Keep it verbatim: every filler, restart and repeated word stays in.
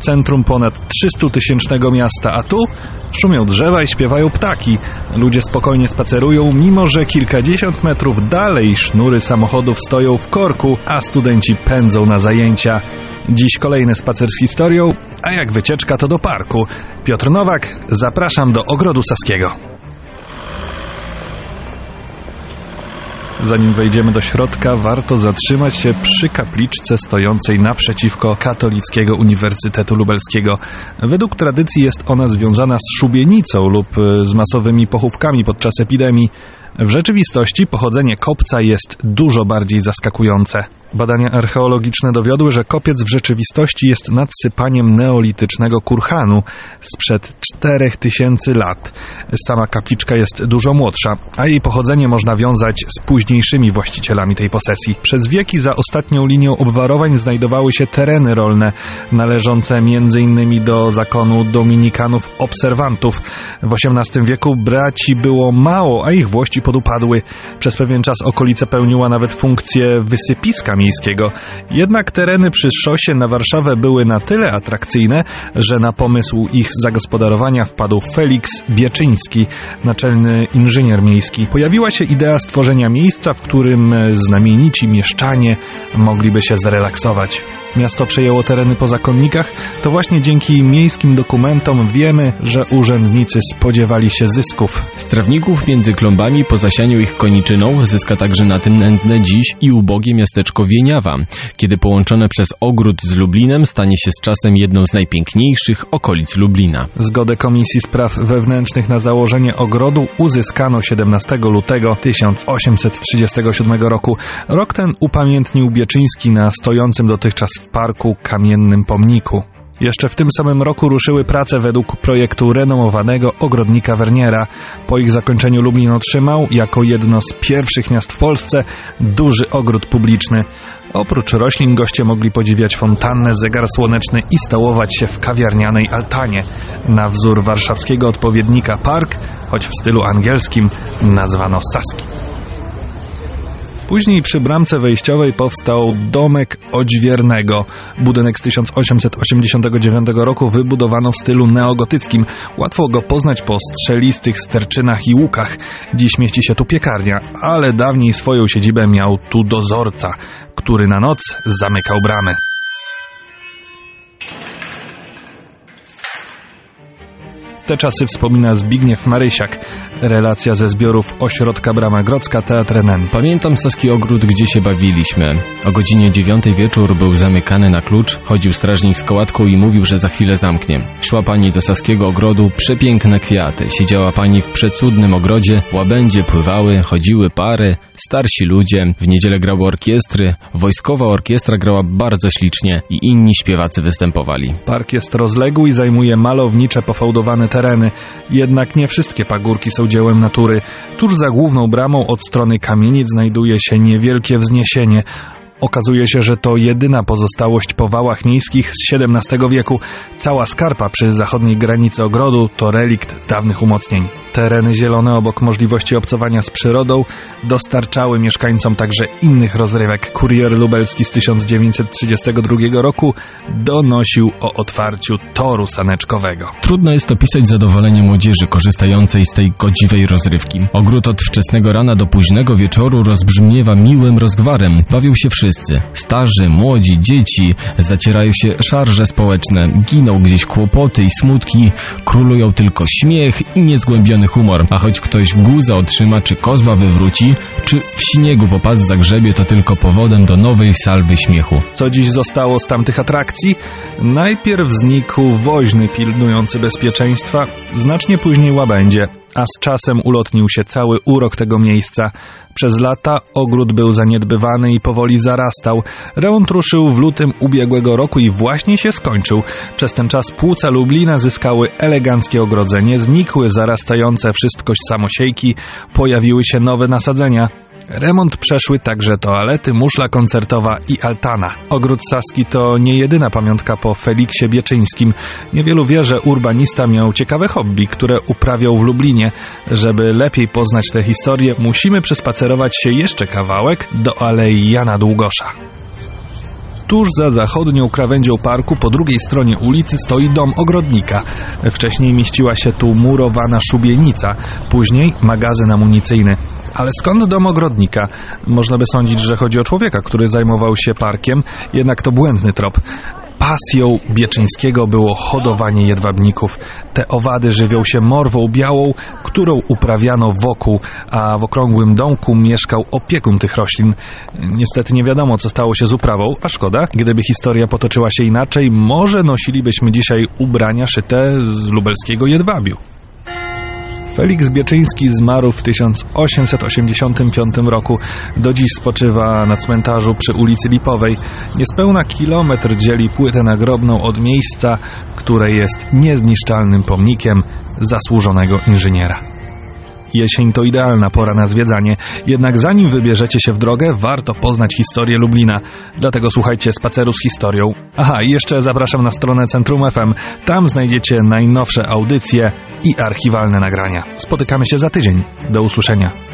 centrum ponad trzystutysięcznego miasta, a tu szumią drzewa i śpiewają ptaki. Ludzie spokojnie spacerują, mimo że kilkadziesiąt metrów dalej sznury samochodów stoją w korku, a studenci pędzą na zajęcia. Dziś kolejny spacer z historią, a jak wycieczka to do parku. Piotr Nowak, zapraszam do Ogrodu Saskiego. Zanim wejdziemy do środka, warto zatrzymać się przy kapliczce stojącej naprzeciwko Katolickiego Uniwersytetu Lubelskiego. Według tradycji jest ona związana z szubienicą lub z masowymi pochówkami podczas epidemii. W rzeczywistości pochodzenie kopca jest dużo bardziej zaskakujące. Badania archeologiczne dowiodły, że kopiec w rzeczywistości jest nadsypaniem neolitycznego kurhanu sprzed czterech tysięcy lat. Sama kapliczka jest dużo młodsza, a jej pochodzenie można wiązać z późniejszymi właścicielami tej posesji. Przez wieki za ostatnią linią obwarowań znajdowały się tereny rolne, należące między innymi do zakonu dominikanów obserwantów. W osiemnastym wieku braci było mało, a ich włości podupadły. Przez pewien czas okolica pełniła nawet funkcję wysypiska miejskiego. Jednak tereny przy szosie na Warszawę były na tyle atrakcyjne, że na pomysł ich zagospodarowania wpadł Feliks Bieczyński, naczelny inżynier miejski. Pojawiła się idea stworzenia miejsca, w którym znamienici mieszczanie mogliby się zrelaksować. Miasto przejęło tereny po zakonnikach, to właśnie dzięki miejskim dokumentom wiemy, że urzędnicy spodziewali się zysków. Z trawników między klombami po zasianiu ich koniczyną zyska także na tym nędzne dziś i ubogie miasteczko Wieniawa, kiedy połączone przez ogród z Lublinem stanie się z czasem jedną z najpiękniejszych okolic Lublina. Zgodę Komisji Spraw Wewnętrznych na założenie ogrodu uzyskano siedemnastego lutego tysiąc osiemset trzydziestego siódmego roku. Rok ten upamiętnił Bieczyński na stojącym dotychczas w parku kamiennym pomniku. Jeszcze w tym samym roku ruszyły prace według projektu renomowanego ogrodnika Werniera. Po ich zakończeniu Lublin otrzymał, jako jedno z pierwszych miast w Polsce, duży ogród publiczny. Oprócz roślin goście mogli podziwiać fontannę, zegar słoneczny i stołować się w kawiarnianej altanie. Na wzór warszawskiego odpowiednika park, choć w stylu angielskim, nazwano Saski. Później przy bramce wejściowej powstał Domek Odźwiernego. Budynek z tysiąc osiemset osiemdziesiątego dziewiątego roku wybudowano w stylu neogotyckim. Łatwo go poznać po strzelistych sterczynach i łukach. Dziś mieści się tu piekarnia, ale dawniej swoją siedzibę miał tu dozorca, który na noc zamykał bramy. Te czasy wspomina Zbigniew Marysiak. Relacja ze zbiorów Ośrodka Brama Grodzka, Teatr N N. Pamiętam Saski Ogród, gdzie się bawiliśmy. O godzinie dziewiątej wieczór był zamykany na klucz, chodził strażnik z kołatką i mówił, że za chwilę zamknie. Szła pani do Saskiego Ogrodu, przepiękne kwiaty. Siedziała pani w przecudnym ogrodzie, łabędzie pływały, chodziły pary, starsi ludzie. W niedzielę grały orkiestry, wojskowa orkiestra grała bardzo ślicznie i inni śpiewacy występowali. Park jest rozległy i zajmuje malownicze, pofałdowane tereny. Jednak nie wszystkie pagórki są dziełem natury. Tuż za główną bramą od strony kamienic znajduje się niewielkie wzniesienie. Okazuje się, że to jedyna pozostałość po wałach miejskich z siedemnastego wieku. Cała skarpa przy zachodniej granicy ogrodu to relikt dawnych umocnień. Tereny zielone obok możliwości obcowania z przyrodą dostarczały mieszkańcom także innych rozrywek. Kurier lubelski z tysiąc dziewięćset trzydziestego drugiego roku donosił o otwarciu toru saneczkowego. Trudno jest opisać zadowolenie młodzieży korzystającej z tej godziwej rozrywki. Ogród od wczesnego rana do późnego wieczoru rozbrzmiewa miłym rozgwarem. Bawią się wszyscy. Starzy, młodzi, dzieci, zacierają się szarże społeczne, giną gdzieś kłopoty i smutki, królują tylko śmiech i niezgłębiony humor. A choć ktoś guza otrzyma, czy kozła wywróci, czy w śniegu po pas zagrzebie, to tylko powodem do nowej salwy śmiechu. Co dziś zostało z tamtych atrakcji? Najpierw znikł woźny pilnujący bezpieczeństwa, znacznie później łabędzie, a z czasem ulotnił się cały urok tego miejsca. Przez lata ogród był zaniedbywany i powoli zarastał. Remont ruszył w lutym ubiegłego roku i właśnie się skończył. Przez ten czas płuca Lublina zyskały eleganckie ogrodzenie, znikły zarastające wszystkość samosiejki, pojawiły się nowe nasadzenia. Remont przeszły także toalety, muszla koncertowa i altana. Ogród Saski to nie jedyna pamiątka po Feliksie Bieczyńskim. Niewielu wie, że urbanista miał ciekawe hobby, które uprawiał w Lublinie. Żeby lepiej poznać tę historię, musimy przespacerować się jeszcze kawałek do Alei Jana Długosza. tuż za zachodnią krawędzią parku, po drugiej stronie ulicy, stoi dom ogrodnika. Wcześniej mieściła się tu murowana szubienica, później magazyn amunicyjny. Ale skąd dom ogrodnika? Można by sądzić, że chodzi o człowieka, który zajmował się parkiem, jednak to błędny trop. Pasją Bieczyńskiego było hodowanie jedwabników. Te owady żywią się morwą białą, którą uprawiano wokół, a w okrągłym domku mieszkał opiekun tych roślin. Niestety nie wiadomo, co stało się z uprawą, a szkoda. Gdyby historia potoczyła się inaczej, może nosilibyśmy dzisiaj ubrania szyte z lubelskiego jedwabiu. Feliks Bieczyński zmarł w tysiąc osiemset osiemdziesiątym piątym roku. Do dziś spoczywa na cmentarzu przy ulicy Lipowej. Niespełna kilometr dzieli płytę nagrobną od miejsca, które jest niezniszczalnym pomnikiem zasłużonego inżyniera. Jesień to idealna pora na zwiedzanie, jednak zanim wybierzecie się w drogę, warto poznać historię Lublina. Dlatego słuchajcie spaceru z historią. Aha, i jeszcze zapraszam na stronę Centrum F M. Tam znajdziecie najnowsze audycje i archiwalne nagrania. Spotykamy się za tydzień. Do usłyszenia.